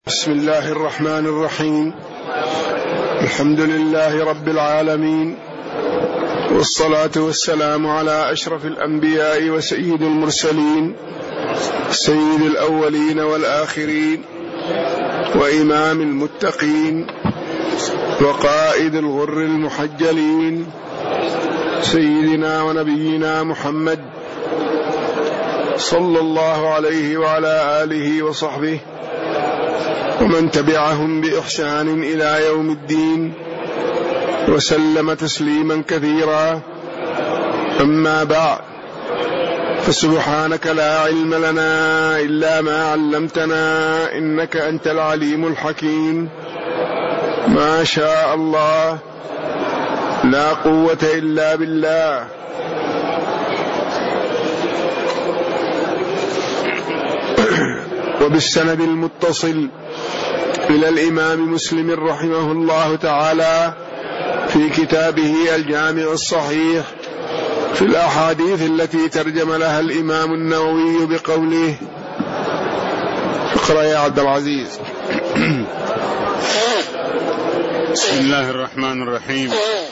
بسم الله الرحمن الرحيم. الحمد لله رب العالمين، والصلاة والسلام على أشرف الأنبياء وسيد المرسلين، سيد الأولين والآخرين، وإمام المتقين، وقائد الغر المحجلين، سيدنا ونبينا محمد صلى الله عليه وعلى آله وصحبه ومن تبعهم بإحسان إلى يوم الدين، وسلم تسليما كثيرا. أما بعد، فسبحانك لا علم لنا إلا ما علمتنا، إنك أنت العليم الحكيم. ما شاء الله، لا قوة إلا بالله. وبالسند المتصل إلى الإمام مسلم رحمه الله تعالى في كتابه الجامع الصحيح في الأحاديث التي ترجم لها الإمام النووي بقوله: اقرأ يا عبد العزيز. بسم الله الرحمن الرحيم.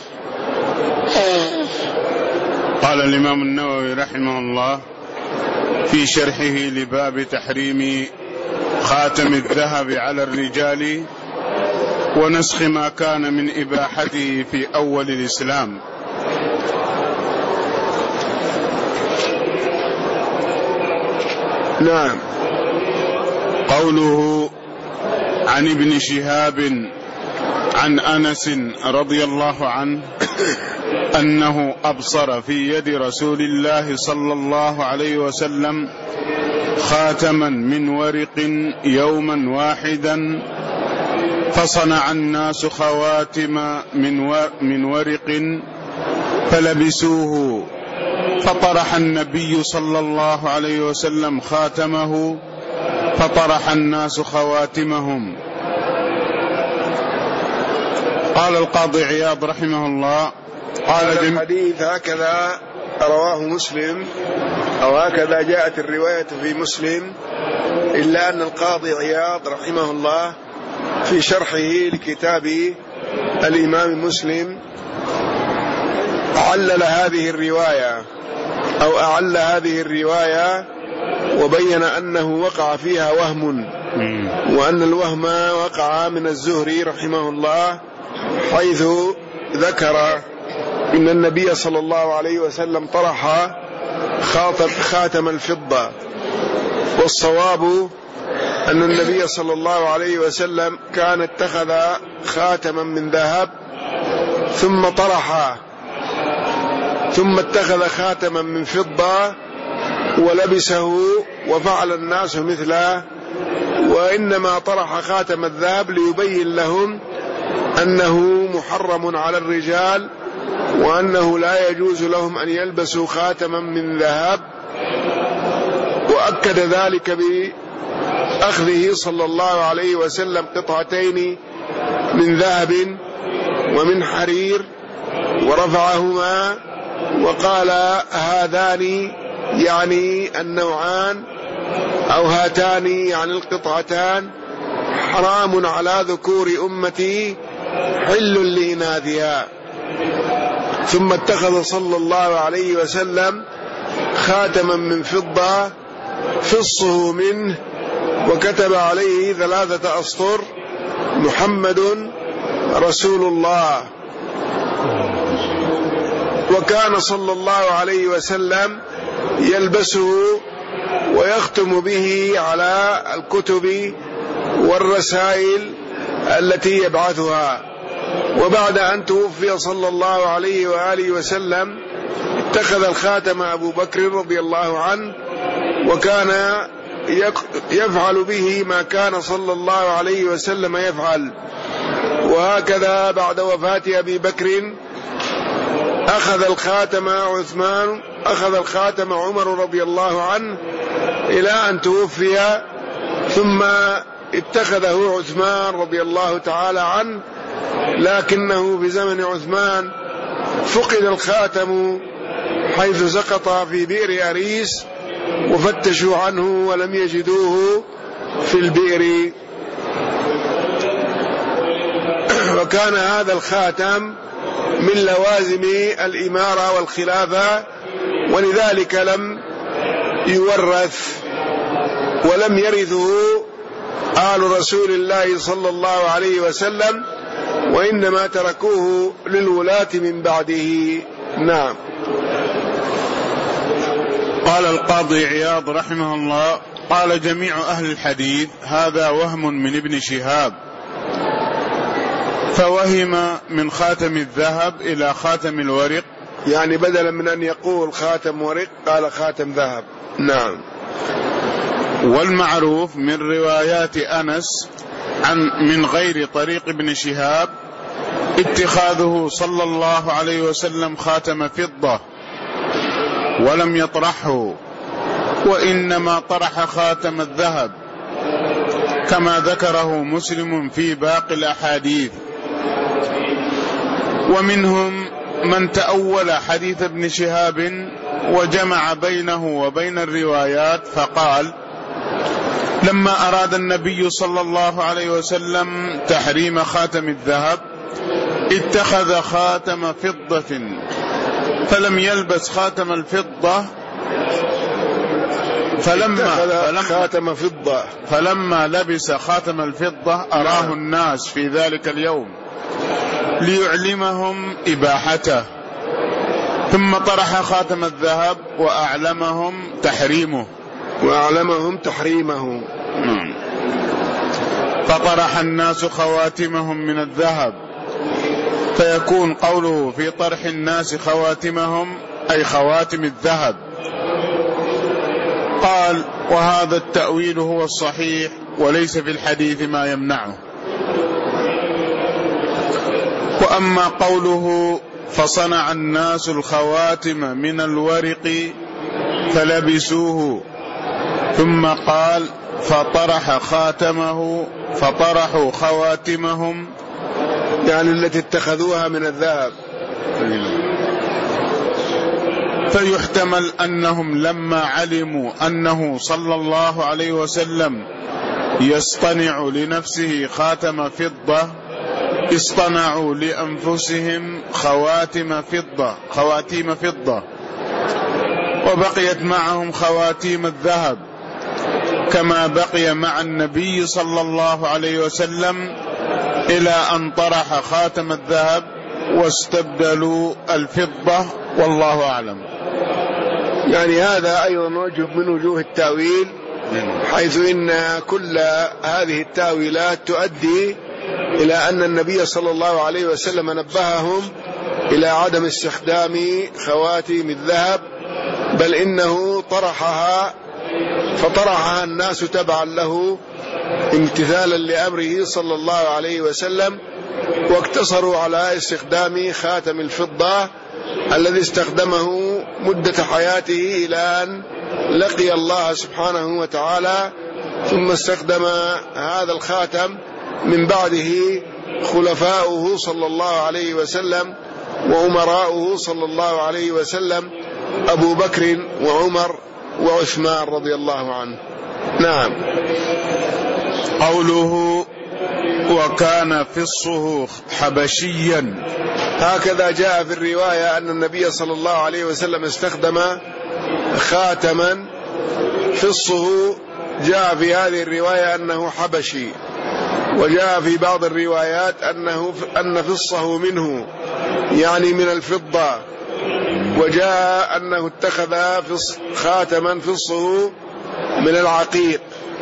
قال الإمام النووي رحمه الله في شرحه لباب تحريم خاتم الذهب على الرجال ونسخ ما كان من إباحته في أول الإسلام. نعم. قوله: عن ابن شهاب عن أنس رضي الله عنه أنه أبصر في يد رسول الله صلى الله عليه وسلم خاتما من ورق يوما واحدا، فصنع الناس خواتم من ورق فلبسوه، فطرح النبي صلى الله عليه وسلم خاتمه، فطرح الناس خواتمهم. قال القاضي عياض رحمه الله: قال الحديث هكذا رواه مسلم، أو هكذا جاءت الرواية في مسلم، إلا أن القاضي عياض رحمه الله في شرحه لكتاب الإمام مسلم علل هذه الرواية، أو أعل هذه الرواية، وبين أنه وقع فيها وهم، وأن الوهم وقع من الزهري رحمه الله، حيث ذكر إن النبي صلى الله عليه وسلم طرح خاتم الفضة، والصواب أن النبي صلى الله عليه وسلم كان اتخذ خاتما من ذهب ثم طرحه، ثم اتخذ خاتما من فضة ولبسه، وفعل الناس مثله، وإنما طرح خاتم الذهب ليبين لهم أنه محرم على الرجال، وأنه لا يجوز لهم أن يلبسوا خاتما من ذهب. وأكد ذلك بأخذه صلى الله عليه وسلم قطعتين من ذهب ومن حرير، ورفعهما وقال: هذان يعني النوعان، أو هاتان يعني القطعتان، حرام على ذكور أمتي حل لإناثها. ثم اتخذ صلى الله عليه وسلم خاتما من فضة فصه منه، وكتب عليه 3 أسطر: محمد رسول الله. وكان صلى الله عليه وسلم يلبسه ويختم به على الكتب والرسائل التي يبعثها. وبعد أن توفي صلى الله عليه وآله وسلم اتخذ الخاتم أبو بكر رضي الله عنه، وكان يفعل به ما كان صلى الله عليه وسلم يفعل. وهكذا بعد وفاة أبي بكر أخذ الخاتم عثمان، أخذ الخاتم عمر رضي الله عنه إلى أن توفي، ثم اتخذه عثمان رضي الله تعالى عنه، لكنه في زمن عثمان فقد الخاتم حيث سقط في بئر أريس، وفتشوا عنه ولم يجدوه في البئر. وكان هذا الخاتم من لوازم الإمارة والخلافة، ولذلك لم يورث ولم يرثه آل رسول الله صلى الله عليه وسلم، وإنما تركوه للولاة من بعده. نعم. قال القاضي عياض رحمه الله: قال جميع أهل الحديث هذا وهم من ابن شهاب، فوهم من خاتم الذهب إلى خاتم الورق، يعني بدلا من أن يقول خاتم ورق قال خاتم ذهب. نعم. والمعروف من روايات أنس من غير طريق ابن شهاب اتخاذه صلى الله عليه وسلم خاتم فضة ولم يطرحه، وإنما طرح خاتم الذهب كما ذكره مسلم في باقي الأحاديث. ومنهم من تأول حديث ابن شهاب وجمع بينه وبين الروايات، فقال: لما أراد النبي صلى الله عليه وسلم تحريم خاتم الذهب اتخذ خاتم فضة فلم يلبس خاتم الفضة، فلما لبس خاتم الفضة أراه الناس في ذلك اليوم ليعلمهم إباحته، ثم طرح خاتم الذهب وأعلمهم تحريمه. فطرح الناس خواتمهم من الذهب، فيكون قوله في طرح الناس خواتمهم أي خواتم الذهب. قال: وهذا التأويل هو الصحيح، وليس في الحديث ما يمنعه. وأما قوله فصنع الناس الخواتم من الورق فلبسوه، ثم قال فطرحوا خواتمهم، يعني التي اتخذوها من الذهب، فيحتمل أنهم لما علموا أنه صلى الله عليه وسلم يصطنع لنفسه خاتم فضة اصطنعوا لأنفسهم خواتيم فضة، وبقيت معهم خواتيم الذهب كما بقي مع النبي صلى الله عليه وسلم، إلى أن طرح خاتم الذهب واستبدلوا الفضة، والله أعلم. يعني هذا أيضا وجه من وجوه التأويل، حيث إن كل هذه التأويلات تؤدي إلى أن النبي صلى الله عليه وسلم نبههم إلى عدم استخدام خواتيم الذهب، بل إنه فطرحها الناس تبعا له امتثالا لأمره صلى الله عليه وسلم، واقتصروا على استخدام خاتم الفضة الذي استخدمه مدة حياته إلى أن لقي الله سبحانه وتعالى، ثم استخدم هذا الخاتم من بعده خلفاؤه صلى الله عليه وسلم وأمراؤه صلى الله عليه وسلم، أبو بكر وعمر وعثمان رضي الله عنه. نعم. قوله وكان فصه حبشيا، هكذا جاء في الرواية أن النبي صلى الله عليه وسلم استخدم خاتما فصه، جاء في هذه الرواية أنه حبشي، وجاء في بعض الروايات أن فصه منه يعني من الفضة، وجاء أنه اتخذ خاتما فصه من العقيق.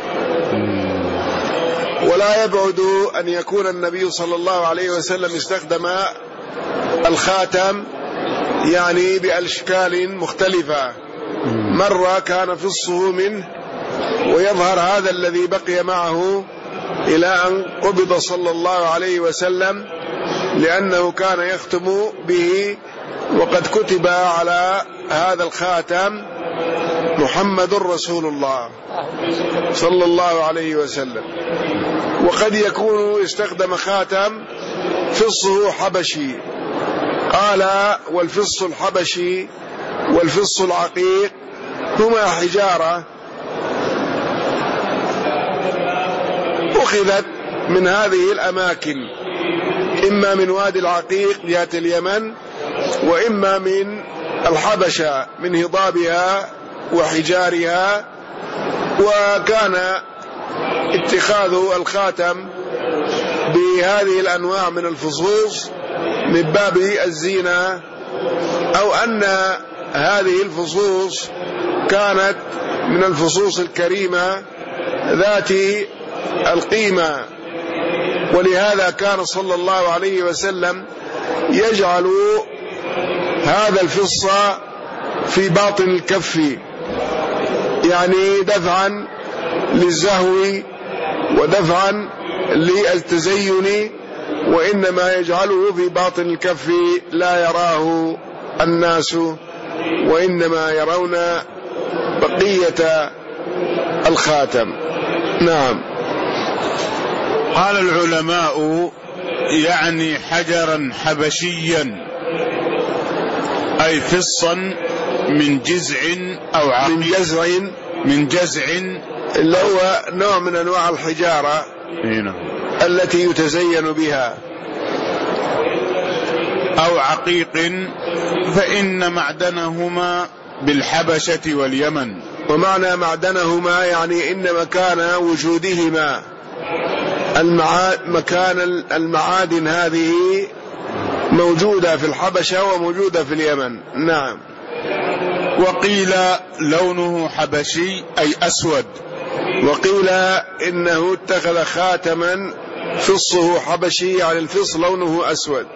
ولا يبعد أن يكون النبي صلى الله عليه وسلم استخدم الخاتم يعني بأشكال مختلفة، مرة كان فصه منه ويظهر هذا الذي بقي معه إلى أن قبض صلى الله عليه وسلم، لأنه كان يختم به، وقد كتب على هذا الخاتم محمد رسول الله صلى الله عليه وسلم. وقد يكون استخدم خاتم فصه حبشي، قال والفص الحبشي والفص العقيق هما حجارة أخذت من هذه الأماكن، إما من وادي العقيق جهة اليمن، وإما من الحبشة من هضابها وحجارها. وكان اتخاذ الخاتم بهذه الأنواع من الفصوص من باب الزينة، أو أن هذه الفصوص كانت من الفصوص الكريمة ذات القيمة، ولهذا كان صلى الله عليه وسلم يجعل هذا الفص في باطن الكف، يعني دفعا للزهو ودفعا للتزين، وإنما يجعله في باطن الكف لا يراه الناس، وإنما يرون بقية الخاتم. نعم. قال العلماء يعني حجرا حبشيا، أي فصا من جزع أو عقيق، من جزع اللي هو نوع من أنواع الحجارة التي يتزين بها، أو عقيق، فإن معدنهما بالحبشة واليمن. ومعنى معدنهما يعني إن مكان وجودهما، مكان المعادن هذه موجودة في الحبشة وموجودة في اليمن. نعم. وقيل لونه حبشي أي أسود، وقيل إنه اتخذ خاتما فصه حبشي، يعني الفص لونه أسود.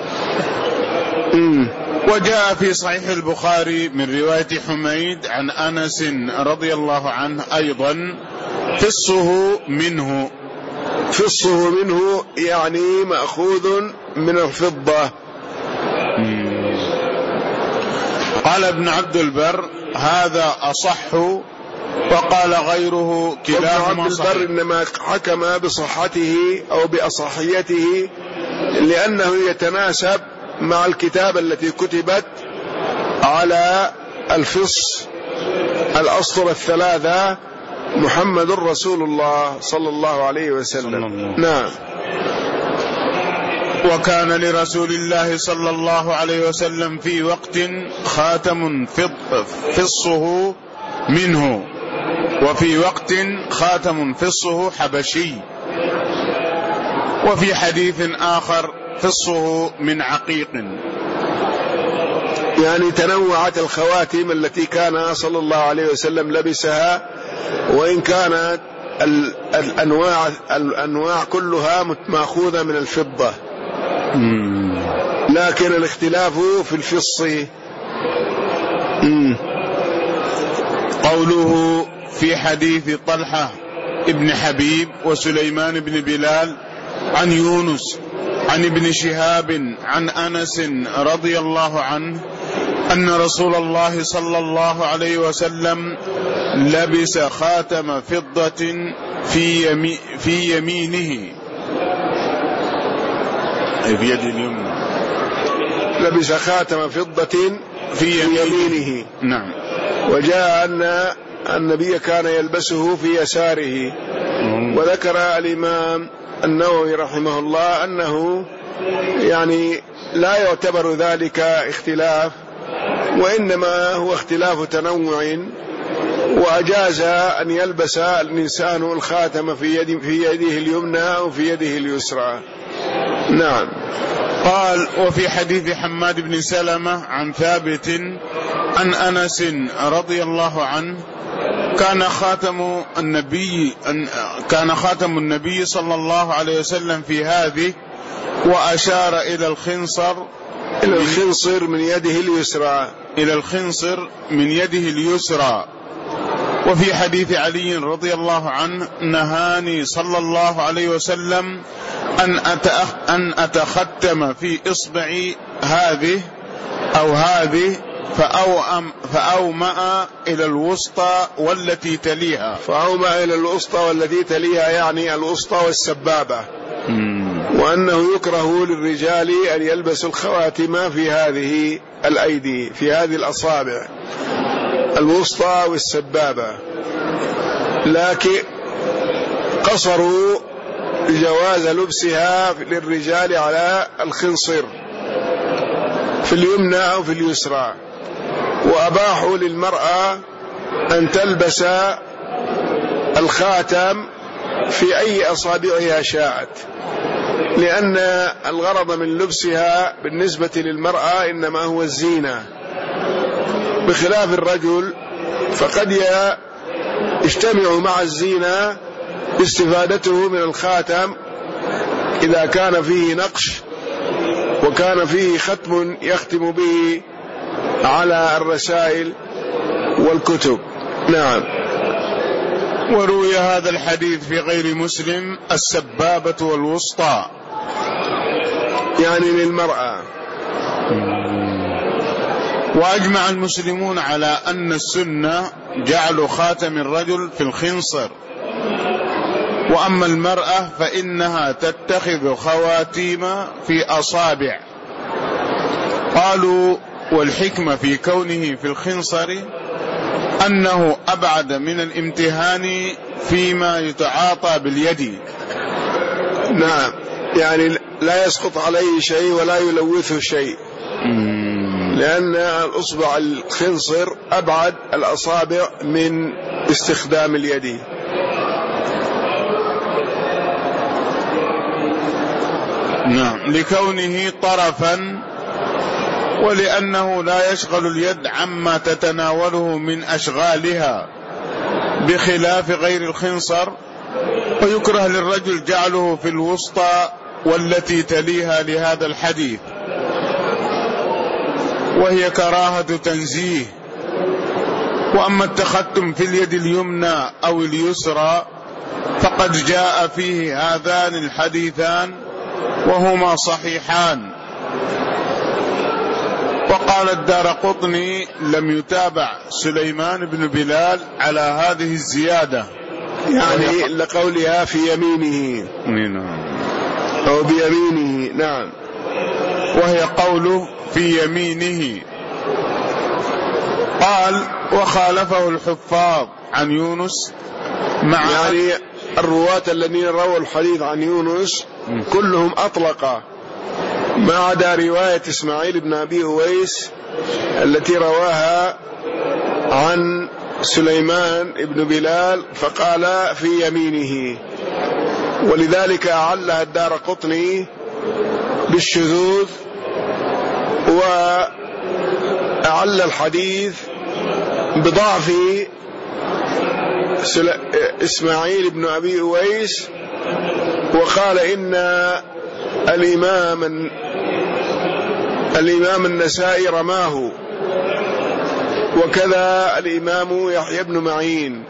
وجاء في صحيح البخاري من رواية حميد عن أنس رضي الله عنه أيضا فصه منه. فصه منه يعني مأخوذ من الفضة. قال ابن عبد البر هذا أصح، وقال غيره كلاهما صحيح. ابن عبد البر إنما حكم بصحته أو بأصحيته لأنه يتناسب مع الكتابة التي كتبت على الفص الأسطر الثلاثة محمد رسول الله صلى الله عليه وسلم. نعم. وكان لرسول الله صلى الله عليه وسلم في وقت خاتم فصه منه، وفي وقت خاتم فصه حبشي، وفي حديث آخر فصه من عقيق. يعني تنوعت الخواتم التي كان صلى الله عليه وسلم لبسها، وإن كانت الأنواع كلها مأخوذة من الفضة، لكن الاختلاف في الفص. قوله في حديث طلحة ابن حبيب وسليمان بن بلال عن يونس عن ابن شهاب عن أنس رضي الله عنه أن رسول الله صلى الله عليه وسلم لبس خاتم فضة في يمينه، أي في يده اليمنى. لبس خاتم فضة في يمينه. نعم. وجاء أن النبي كان يلبسه في يساره. وذكر الإمام النووي رحمه الله أنه يعني لا يعتبر ذلك اختلاف، وإنما هو اختلاف تنوع، وأجاز أن يلبس الإنسان الخاتم في يده اليمنى أو في يده اليسرى. نعم. قال وفي حديث حماد بن سلمة عن ثابت عن أنس رضي الله عنه كان خاتم النبي صلى الله عليه وسلم في هذه، وأشار إلى الخنصر من يده اليسرى، إلى الخنصر من يده اليسرى. وفي حديث علي رضي الله عنه نهاني صلى الله عليه وسلم أن أتختم في إصبعي هذه أو هذه، فأومأ إلى الوسطى والتي تليها. فأومأ إلى الوسطى والتي تليها يعني الوسطى والسبابة. وأنه يكره للرجال أن يلبسوا الخواتم في هذه الأيدي، في هذه الأصابع الوسطى والسبابة، لكن قصروا جواز لبسها للرجال على الخنصر في اليمنى أو في اليسرى، وأباحوا للمرأة أن تلبس الخاتم في أي أصابعها شاءت، لأن الغرض من لبسها بالنسبة للمرأة إنما هو الزينة، بخلاف الرجل فقد يجتمع مع الزينة استفادته من الخاتم إذا كان فيه نقش وكان فيه ختم يختم به على الرسائل والكتب. نعم. وروي هذا الحديث في غير مسلم السبابة والوسطى، يعني للمرأة. وأجمع المسلمون على أن السنة جعل خاتم الرجل في الخنصر، وأما المرأة فإنها تتخذ خواتيم في أصابع. قالوا والحكمة في كونه في الخنصر أنه أبعد من الامتهان فيما يتعاطى باليد. نعم، يعني لا يسقط عليه شيء ولا يلوثه شيء، لأن الأصبع الخنصر أبعد الأصابع من استخدام اليد. نعم، لكونه طرفا، ولأنه لا يشغل اليد عما تتناوله من أشغالها بخلاف غير الخنصر. ويكره للرجل جعله في الوسطى والتي تليها لهذا الحديث، وهي كراهة تنزيه. وأما التختم في اليد اليمنى أو اليسرى فقد جاء فيه هذان الحديثان وهما صحيحان. وقال الدارقطني لم يتابع سليمان بن بلال على هذه الزيادة، يعني لقولها في يمينه أو بيمينه. نعم، وهي قوله في يمينه. قال وخالفه الحفاظ عن يونس، مع يعني الرواة الذين رووا الحديث عن يونس كلهم أطلق، ما عدا رواية إسماعيل بن أبي أويس التي رواها عن سليمان بن بلال فقال في يمينه، ولذلك أعلها الدارقطني بالشذوذ، وأعل الحديث بضعف إسماعيل بن أبي أويس، وقال إن الإمام النسائي رماه، وكذا الإمام يحيى بن معين.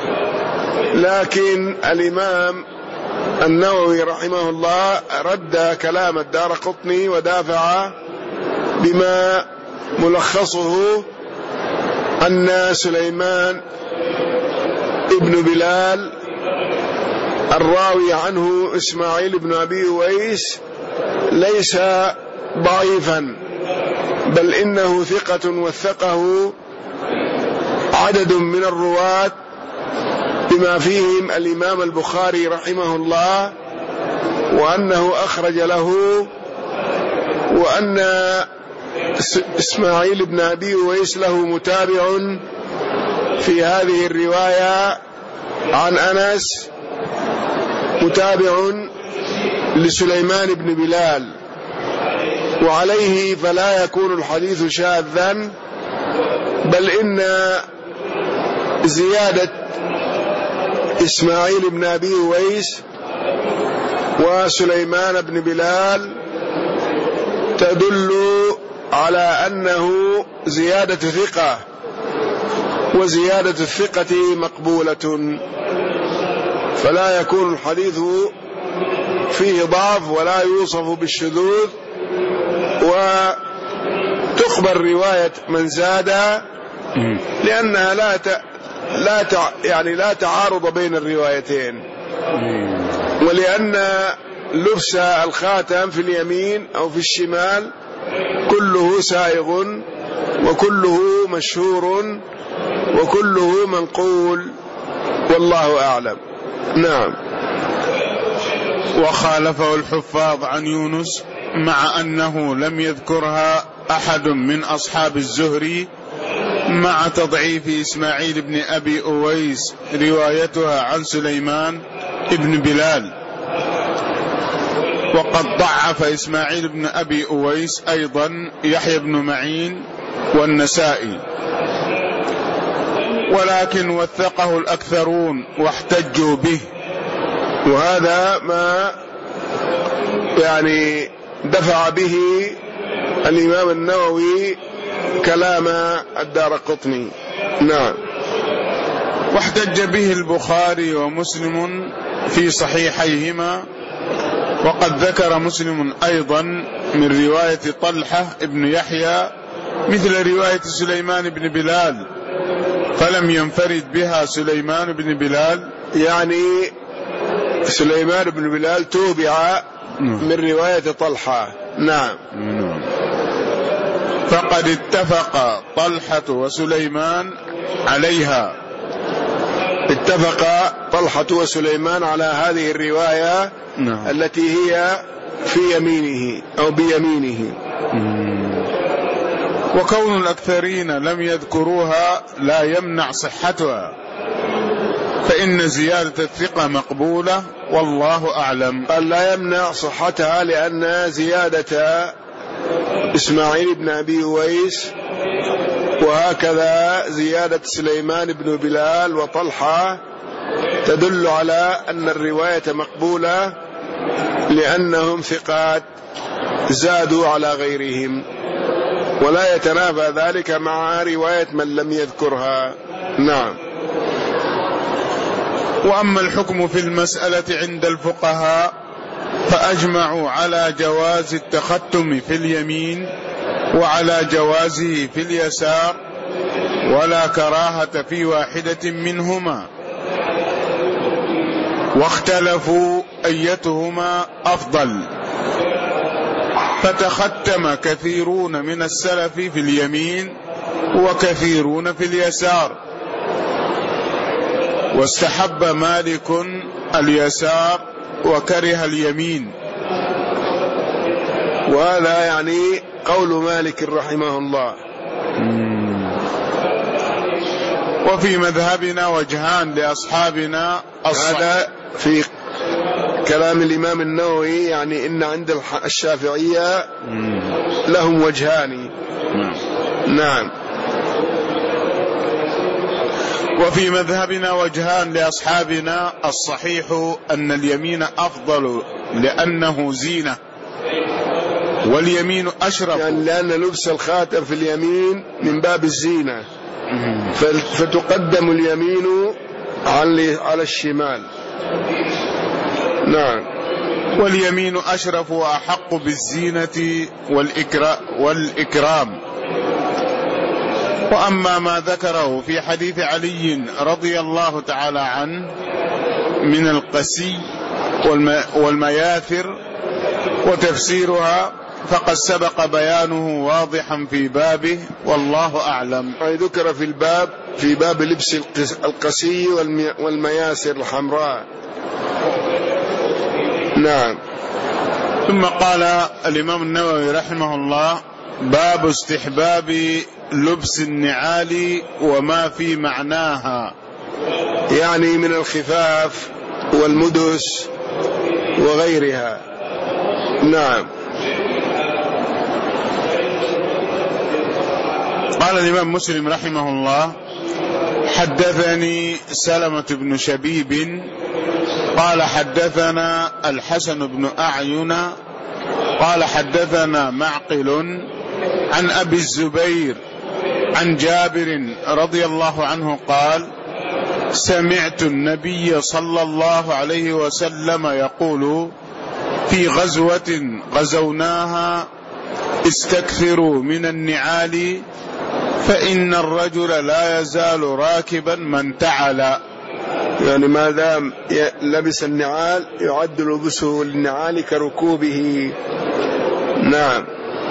لكن الإمام النووي رحمه الله رد كلام الدارقطني ودافع بما ملخصه أن سليمان ابن بلال الراوي عنه إسماعيل بن أبي أويس ليس ضعيفا، بل إنه ثقة وثقه عدد من الرواة بما فيهم الإمام البخاري رحمه الله، وأنه أخرج له، وأن إسماعيل بن أبي أويس له متابع في هذه الرواية عن أنس، متابع لسليمان بن بلال، وعليه فلا يكون الحديث شاذا، بل إن زيادة إسماعيل بن أبي أويس وسليمان بن بلال تدل على أنه زيادة ثقة، وزيادة الثقة مقبولة، فلا يكون الحديث فيه ضعف ولا يوصف بالشذوذ، وتقبل رواية من زاد لأنها لا تعارض بين الروايتين، ولأن لبس الخاتم في اليمين أو في الشمال كله سائغ وكله مشهور وكله منقول، والله أعلم. نعم. وخالفه الحفاظ عن يونس مع أنه لم يذكرها أحد من أصحاب الزهري، مع تضعيف إسماعيل بن أبي أويس روايتها عن سليمان بن بلال. وقد ضعف إسماعيل بن أبي أويس أيضا يحيى بن معين والنسائي، ولكن وثقه الأكثرون واحتجوا به. وهذا ما يعني دفع به الإمام النووي كلام الدارقطني. نعم. واحتج به البخاري ومسلم في صحيحيهما، وقد ذكر مسلم أيضا من رواية طلحة ابن يحيى مثل رواية سليمان بن بلال، فلم ينفرد بها سليمان بن بلال، يعني سليمان بن بلال توبع من رواية طلحة. نعم. فقد اتفق طلحة وسليمان عليها. اتفق طلحة وسليمان على هذه الرواية التي هي في يمينه أو بيمينه. وكون الأكثرين لم يذكروها لا يمنع صحتها، فإن زيادة الثقة مقبولة والله أعلم. قال لا يمنع صحتها لأن زيادة إسماعيل بن أبي أويس وهكذا زيادة سليمان بن بلال وطلحة تدل على أن الرواية مقبولة، لأنهم ثقات زادوا على غيرهم، ولا يتنافى ذلك مع رواية من لم يذكرها. نعم. وأما الحكم في المسألة عند الفقهاء فأجمعوا على جواز التختم في اليمين وعلى جوازه في اليسار، ولا كراهة في واحدة منهما، واختلفوا أيتهما أفضل، فتختم كثيرون من السلف في اليمين وكثيرون في اليسار، واستحب مالك اليسار وكره اليمين. وهذا يعني قول مالك رحمه الله. وفي مذهبنا وجهان لأصحابنا هذا في كلام الإمام النووي، يعني إن عند الشافعية لهم وجهان. نعم. وفي مذهبنا وجهان لأصحابنا، الصحيح أن اليمين أفضل لأنه زينة، واليمين أشرف، يعني لأن لبس الخاتم في اليمين من باب الزينة، فتقدم اليمين على الشمال. نعم. واليمين أشرف وأحق بالزينة والإكرام. وأما ما ذكره في حديث علي رضي الله تعالى عنه من القسي والمياثر وتفسيرها فقد سبق بيانه واضحا في بابه، والله أعلم. ذكر في باب لبس القسي والمياسر الحمراء. نعم. ثم قال الإمام النووي رحمه الله: باب استحباب لبس النعال وما في معناها، يعني من الخفاف والمدس وغيرها. نعم. قال الإمام مسلم رحمه الله: حدثني سلمة بن شبيب قال حدثنا الحسن بن أعين قال حدثنا معقل عن أبي الزبير عن جابر رضي الله عنه قال: سمعت النبي صلى الله عليه وسلم يقول في غزوة غزوناها: استكثروا من النعال فإن الرجل لا يزال راكبا من تعالى. يعني ما دام لبس النعال يعد لبسه للنعال كركوبه. نعم.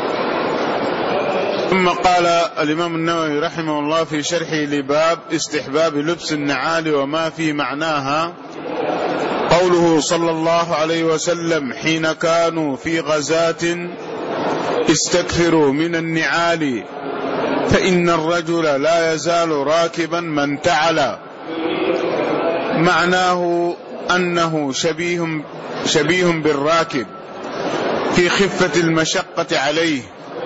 ثم قال الإمام النووي رحمه الله في شرحه لباب استحباب لبس النعال وما في معناها: قوله صلى الله عليه وسلم حين كانوا في غزاة استكثروا من النعال فإن الرجل لا يزال راكبا ما انتعل، معناه أنه شبيه بالراكب في خفة المشقة عليه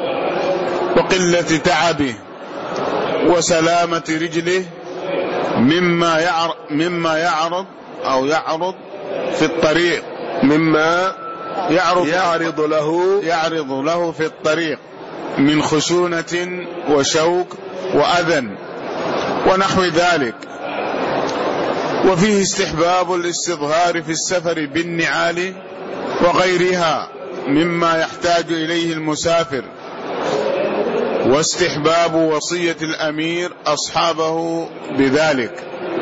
وقلة تعبه وسلامة رجله مما يعرض في الطريق، مما يعرض له في الطريق من خشونة وشوك وأذى ونحو ذلك. وفيه استحباب الاستظهار في السفر بالنعال وغيرها مما يحتاج إليه المسافر، واستحباب وصية الأمير أصحابه بذلك.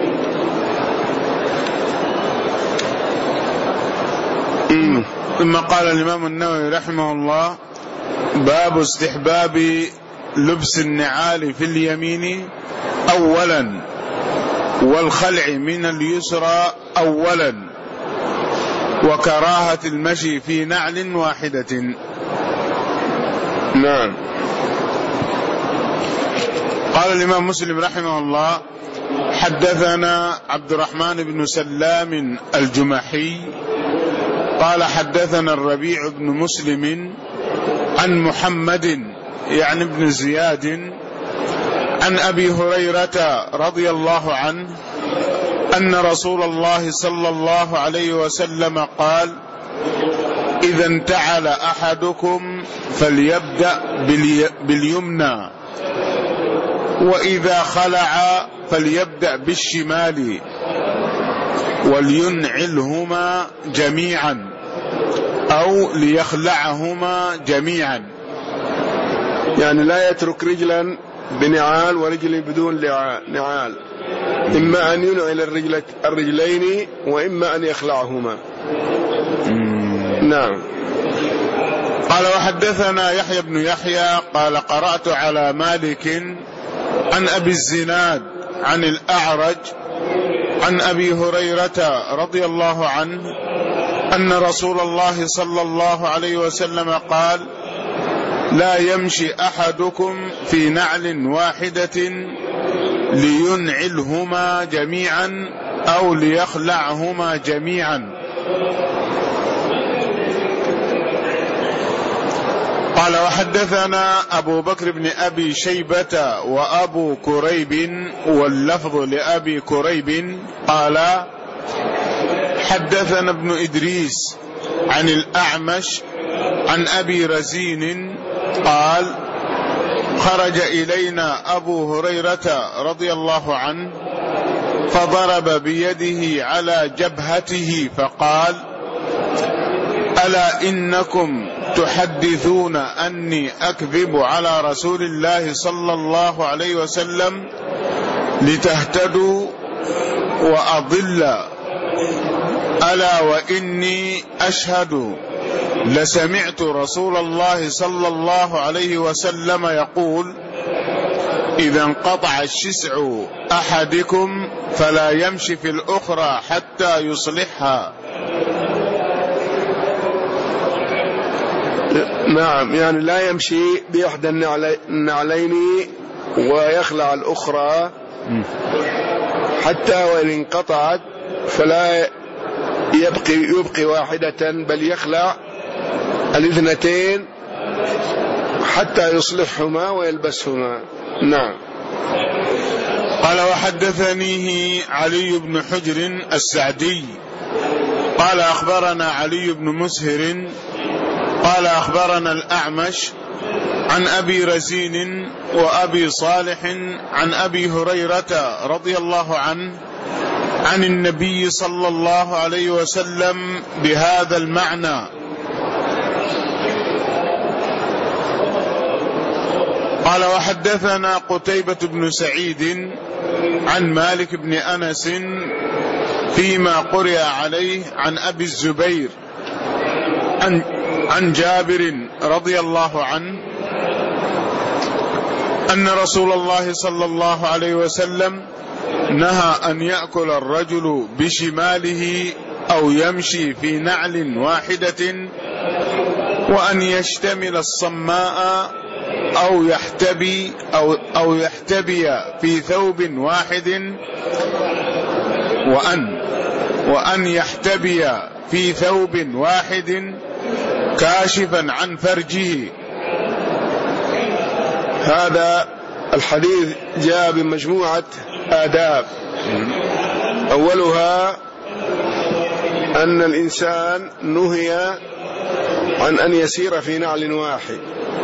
ثم قال الإمام النووي رحمه الله: باب استحباب لبس النعال في اليمين أولا، والخلع من اليسرى أولا، وكراهة المشي في نعل واحدة. نعم. قال الإمام مسلم رحمه الله: حدثنا عبد الرحمن بن سلام الجمحي قال حدثنا الربيع بن مسلم عن محمد يعني بن زياد عن أبي هريرة رضي الله عنه أن رسول الله صلى الله عليه وسلم قال: إذا انتعل أحدكم فليبدأ باليمنى، وإذا خلع فليبدأ بالشمال، ولينعلهما جميعا أو ليخلعهما جميعا. يعني لا يترك رجلا بنعال ورجل بدون نعال، إما أن ينعل الرجلين وإما أن يخلعهما. نعم. قال: وحدثنا يحيى بن يحيى قال قرأت على مالك عن أبي الزناد عن الأعرج عن أبي هريرة رضي الله عنه أن رسول الله صلى الله عليه وسلم قال: لا يمشي أحدكم في نعل واحدة لينعلهما جميعا أو ليخلعهما جميعا. قال: وحدثنا أبو بكر بن أبي شيبة وأبو كريب، واللفظ لأبي كريب قال: حدثنا ابن إدريس عن الأعمش عن أبي رزين قال: خرج إلينا أبو هريرة رضي الله عنه فضرب بيده على جبهته فقال: ألا إنكم تحدثون أني أكذب على رسول الله صلى الله عليه وسلم لتهتدوا وأضل، ألا وإني أشهد لسمعت رسول الله صلى الله عليه وسلم يقول: إذا انقطع الشسع أحدكم فلا يمشي في الأخرى حتى يصلحها. نعم، يعني لا يمشي بإحدى النعلين ويخلع الأخرى، حتى وإن انقطعت فلا يبقي واحدة، بل يخلع الاثنتين حتى يصلحهما ويلبسهما. نعم. قال: وحدثنيه علي بن حجر السعدي قال أخبرنا علي بن مسهر قال أخبرنا الأعمش عن أبي رزين وأبي صالح عن أبي هريرة رضي الله عنه عن النبي صلى الله عليه وسلم بهذا المعنى. قال: وحدثنا قتيبة بن سعيد عن مالك بن أنس فيما قرئ عليه عن أبي الزبير عن جابر رضي الله عنه أن رسول الله صلى الله عليه وسلم نهى أن يأكل الرجل بشماله أو يمشي في نعل واحدة، وأن يشتمل الصماء أو يحتبي في ثوب واحد، وأن يحتبي في ثوب واحد كاشفا عن فرجه. هذا الحديث جاء بمجموعة آداب، أولها أن الإنسان نهي عن أن يسير في نعل واحد،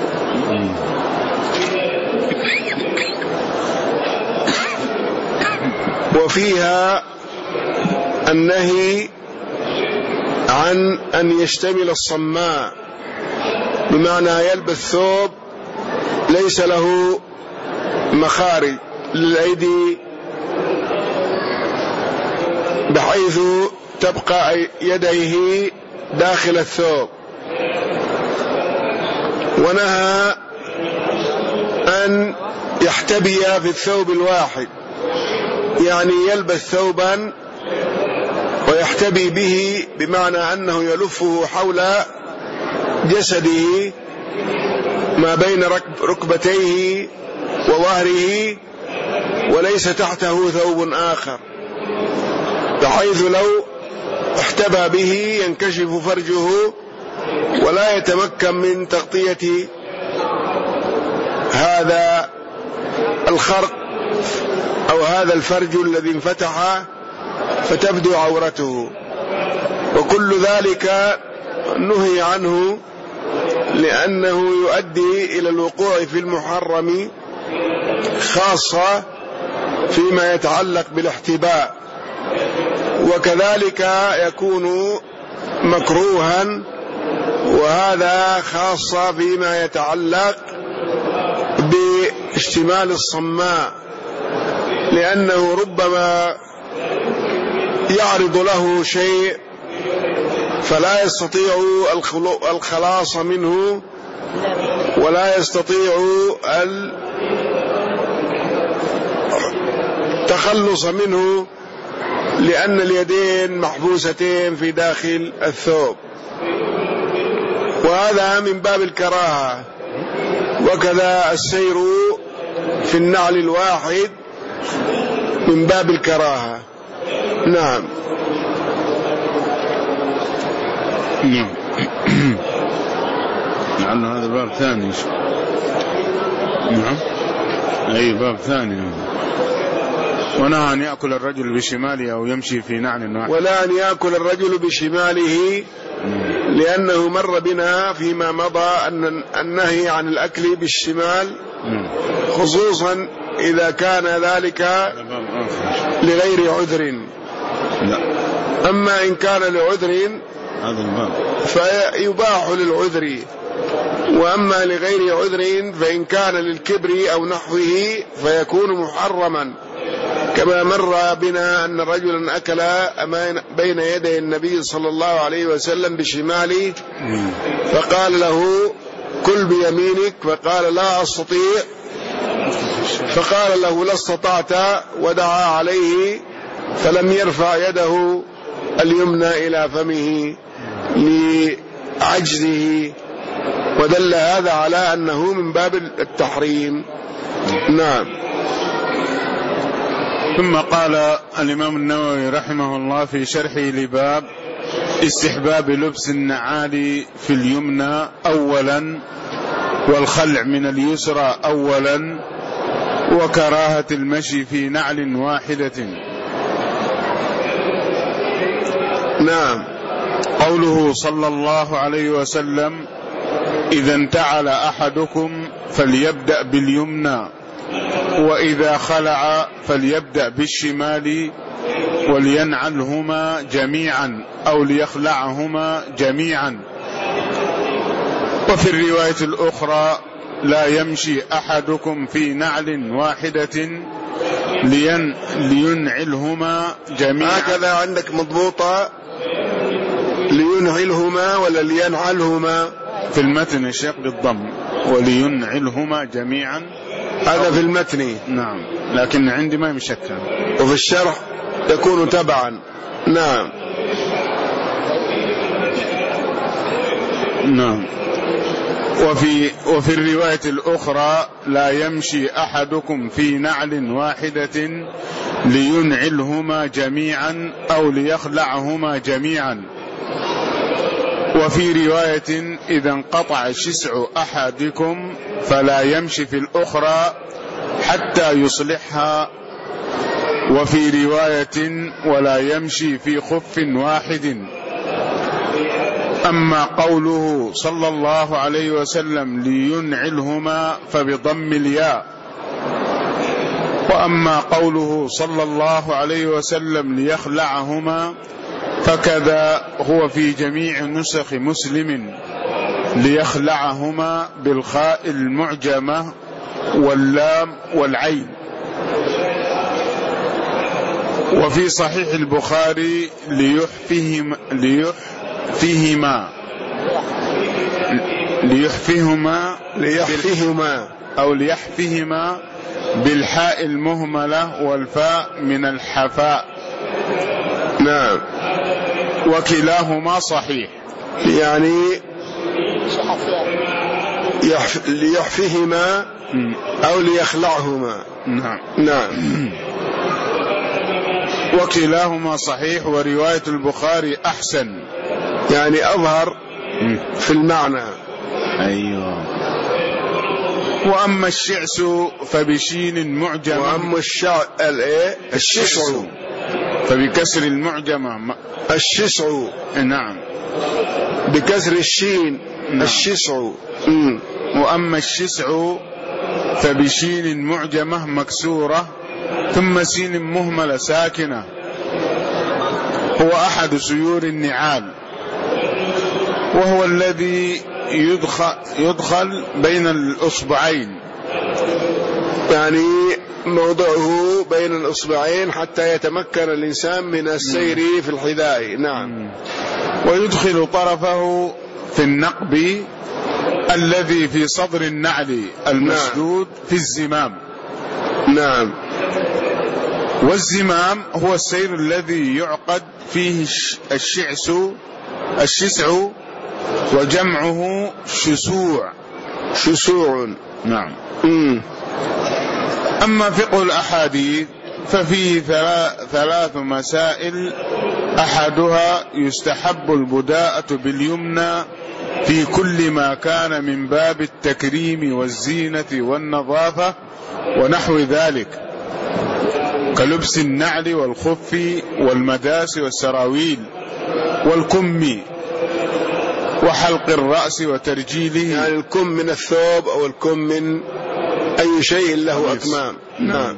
وفيها النهي عن أن يشتمل الصماء، بمعنى يلبس ثوب ليس له مخارج للأيدي بحيث تبقى يديه داخل الثوب، ونهى أن يحتبي في الثوب الواحد، يعني يلبس ثوبا ويحتبي به، بمعنى أنه يلفه حول جسده ما بين ركبتيه وظهره، وليس تحته ثوب آخر، بحيث لو احتبى به ينكشف فرجه ولا يتمكن من تغطية هذا الخرق أو هذا الفرج الذي انفتح فتبدو عورته. وكل ذلك نهي عنه لأنه يؤدي إلى الوقوع في المحرم، خاصة فيما يتعلق بالاحتباء، وكذلك يكون مكروها، وهذا خاصة فيما يتعلق باشتمال الصماء، لأنه ربما يعرض له شيء فلا يستطيع الخلاص منه ولا يستطيع التخلص منه، لأن اليدين محبوستين في داخل الثوب، وهذا من باب الكراهة. وكذا السير في النعل الواحد من باب الكراهة. نعم. لعل هذا باب ثاني. نعم، أي باب ثاني. ونهى أن يأكل الرجل بشماله أو يمشي في نعل واحد، ولا أن يأكل الرجل بشماله، لأنه مر بنا فيما مضى أن النهي عن الأكل بالشمال، خصوصا إذا كان ذلك لغير عذر. أما إن كان لعذر فيباح للعذر، وأما لغير عذر فإن كان للكبر أو نحوه فيكون محرما، كما مر بنا أن رجلا أكل بين يدي النبي صلى الله عليه وسلم بشماله، فقال له كل بيمينك، فقال لا أستطيع، فقال له لا استطعت، ودعا عليه فلم يرفع يده اليمنى إلى فمه لعجزه، ودل هذا على أنه من باب التحريم. نعم. ثم قال الإمام النووي رحمه الله في شرحه لباب استحباب لبس النعال في اليمنى أولا، والخلع من اليسرى أولا، وكراهة المشي في نعل واحدة. نعم. قوله صلى الله عليه وسلم إذا انتعل أحدكم فليبدأ باليمنى، وإذا خلع فليبدأ بالشمال، ولينعلهما جميعا أو ليخلعهما جميعا. وفي الرواية الأخرى لا يمشي أحدكم في نعل واحدة لينعلهما جميعا. هكذا عندك مضبوطة، لينعلهما ولا لينعلهما؟ في المتن الشيخ بالضم، ولينعلهما جميعا، هذا في المتن. نعم، لكن عندي ما يمشكل، وفي الشرح يكون تبعا. نعم. نعم. وفي الرواية الأخرى: لا يمشي أحدكم في نعل واحدة لينعلهما جميعا أو ليخلعهما جميعا. وفي رواية: إذا انقطع شسع أحدكم فلا يمشي في الأخرى حتى يصلحها. وفي رواية: ولا يمشي في خف واحد. أما قوله صلى الله عليه وسلم لينعلهما فبضم الياء. وأما قوله صلى الله عليه وسلم ليخلعهما فكذا هو في جميع نسخ مسلم: ليخلعهما بالخاء المعجمة واللام والعين. وفي صحيح البخاري: ليحفهما بالحاء المهملة والفاء من الحفاء. نعم. وكلاهما صحيح، يعني ليحفهما أو ليخلعهما. نعم. نعم. وكلاهما صحيح، ورواية البخاري أحسن، يعني أظهر في المعنى. أيوة. وأما الشعس فبشين معجمة. وأما الشسع فبكسر المعجمة الشسع. نعم. بكسر الشين. نعم. الشسع. وأما الشسع فبشين معجمة مكسورة ثم سين مهملة ساكنة، هو أحد سيور النعال، وهو الذي يدخل بين الأصبعين، يعني موضعه بين الأصبعين حتى يتمكن الإنسان من السير في الحذاء. نعم. ويدخل طرفه في النقب الذي في صدر النعل المسدود في الزمام. نعم. والزمام هو السير الذي يعقد فيه الشسع وجمعه شسوع. نعم. أما فقه الأحاديث ففيه ثلاث مسائل: أحدها يستحب البداءة باليمنى في كل ما كان من باب التكريم والزينة والنظافة ونحو ذلك، كلبس النعل والخف والمداس والسراويل والكم وحلق الرأس وترجيله، يعني الكم من الثوب أو الكم من أي شيء له أكمام. نعم.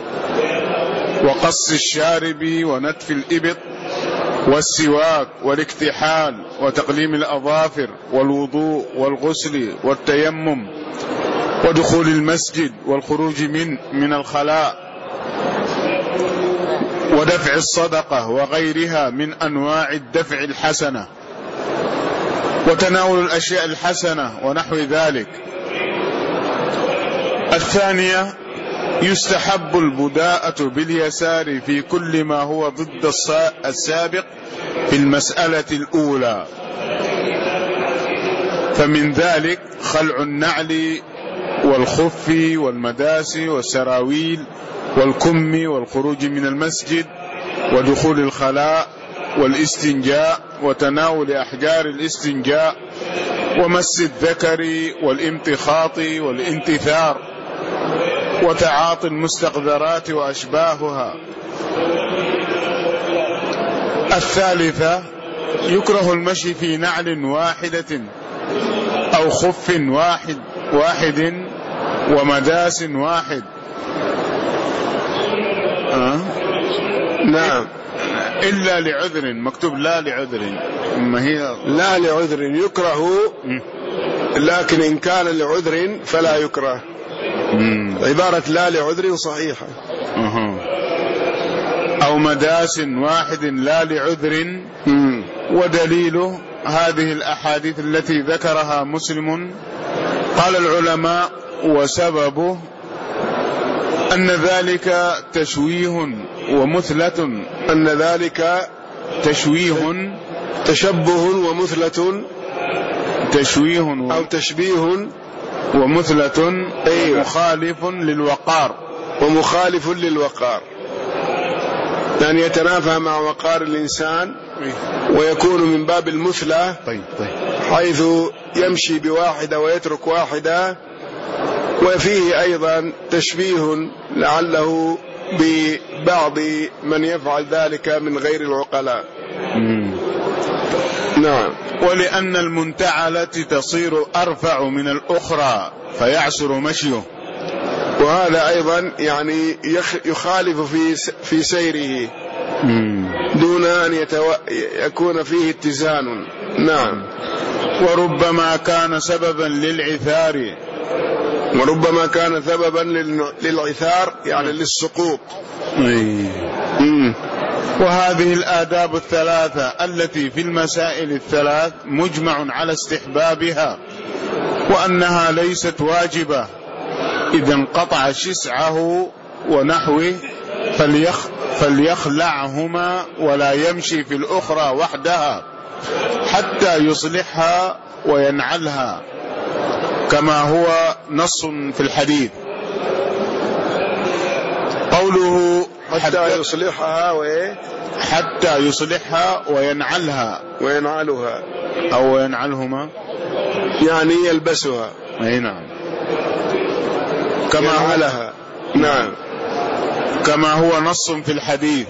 وقص الشارب ونتف الإبط والسواك والاكتحال وتقليم الأظافر والوضوء والغسل والتيمم ودخول المسجد والخروج من الخلاء ودفع الصدقة وغيرها من أنواع الدفع الحسنة وتناول الأشياء الحسنة ونحو ذلك. الثانية يستحب البداءة باليسار في كل ما هو ضد السابق في المسألة الأولى، فمن ذلك خلع النعل والخف والمداس والسراويل والكم والخروج من المسجد ودخول الخلاء والاستنجاء وتناول أحجار الاستنجاء ومس الذكر والامتخاط والانتثار وتعاطي المستقذرات وأشباهها. الثالثة يكره المشي في نعل واحدة أو خف واحد ومداس واحد. نعم. إلا لعذر، مكتوب لا لعذر، ما هي لا لعذر يكره، لكن إن كان لعذر فلا يكره. عبارة لا لعذر صحيحة. أو مداس واحد لا لعذر. ودليله هذه الأحاديث التي ذكرها مسلم. قال العلماء: وسببه أن ذلك تشويه ومثلة، أن ذلك تشويه تشبه ومثلة، تشبيه ومثلة ومخالف للوقار. ومخالف للوقار يعني يتنافى مع وقار الإنسان ويكون من باب المثلة. حيث يمشي بواحدة ويترك واحدة. وفيه أيضا تشبيه لعله ببعض من يفعل ذلك من غير العقلاء. نعم. ولأن المنتعلة تصير أرفع من الأخرى فيعسر مشيه. وهذا أيضا يعني يخالف في سيره دون أن يكون فيه اتزان. نعم. وربما كان سببا للعثار. وربما كان سببا للعثار يعني للسقوط. وهذه الآداب الثلاثة التي في المسائل الثلاث مجمع على استحبابها وأنها ليست واجبة. إذا انقطع شسعه ونحوه فليخلعهما ولا يمشي في الأخرى وحدها حتى يصلحها وينعلها كما هو نص في الحديث. قوله حتى يصلحها حتى يصلحها وينعلها أو ينعلهما يعني يلبسها. نعم. كما علها. نعم. كما هو نص في الحديث.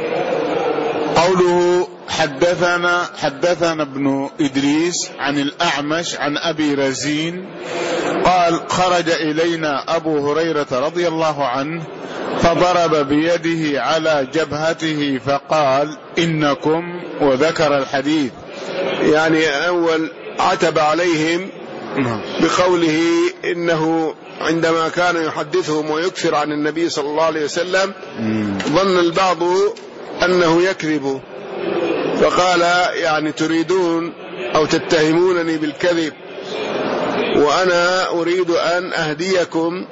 قوله حدثنا ابن إدريس عن الأعمش عن أبي رزين قال خرج إلينا أبو هريرة رضي الله عنه فضرب بيده على جبهته فقال إنكم، وذكر الحديث. يعني أول عتب عليهم بقوله إنه عندما كان يحدثهم ويكثر عن النبي صلى الله عليه وسلم ظن البعض أنه يكذب، فقال يعني تريدون أو تتهمونني بالكذب وأنا أريد أن أهديكم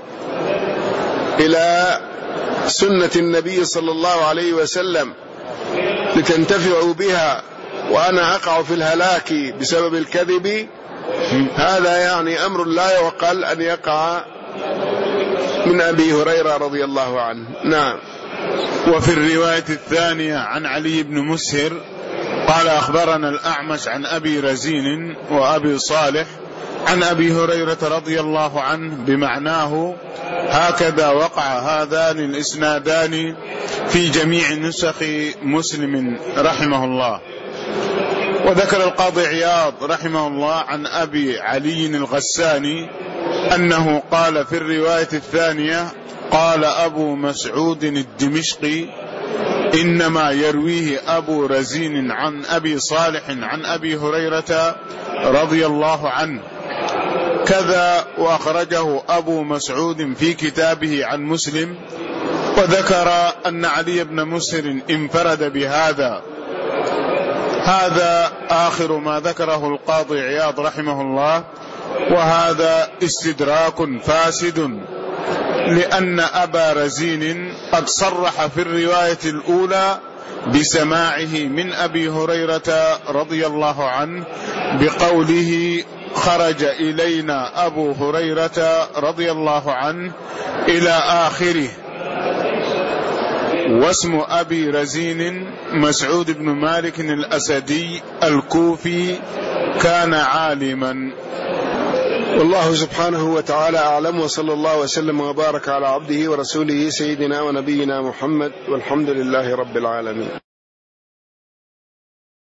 إلى سنة النبي صلى الله عليه وسلم لتنتفعوا بها وأنا أقع في الهلاك بسبب الكذب. هذا يعني أمر لا يعقل أن يقع من أبي هريرة رضي الله عنه. نعم. وفي الرواية الثانية عن علي بن مسهر قال أخبرنا الأعمش عن أبي رزين وأبي صالح عن أبي هريرة رضي الله عنه بمعناه. هكذا وقع هذان الإسنادان في جميع نسخ مسلم رحمه الله. وذكر القاضي عياض رحمه الله عن أبي علي الغساني أنه قال في الرواية الثانية قال أبو مسعود الدمشقي إنما يرويه أبو رزين عن أبي صالح عن أبي هريرة رضي الله عنه كذا، وأخرجه أبو مسعود في كتابه عن مسلم. وذكر أن علي بن مسهر انفرد بهذا. هذا آخر ما ذكره القاضي عياض رحمه الله، وهذا استدراك فاسد، لأن أبا رزين قد صرح في الرواية الأولى بسماعه من أبي هريرة رضي الله عنه بقوله خرج إلينا أبو هريرة رضي الله عنه إلى آخره. واسم أبي رزين مسعود بن مالك الأسدي الكوفي، كان عالما. والله سبحانه وتعالى أعلم، وصلى الله وسلم وبارك على عبده ورسوله سيدنا ونبينا محمد، والحمد لله رب العالمين.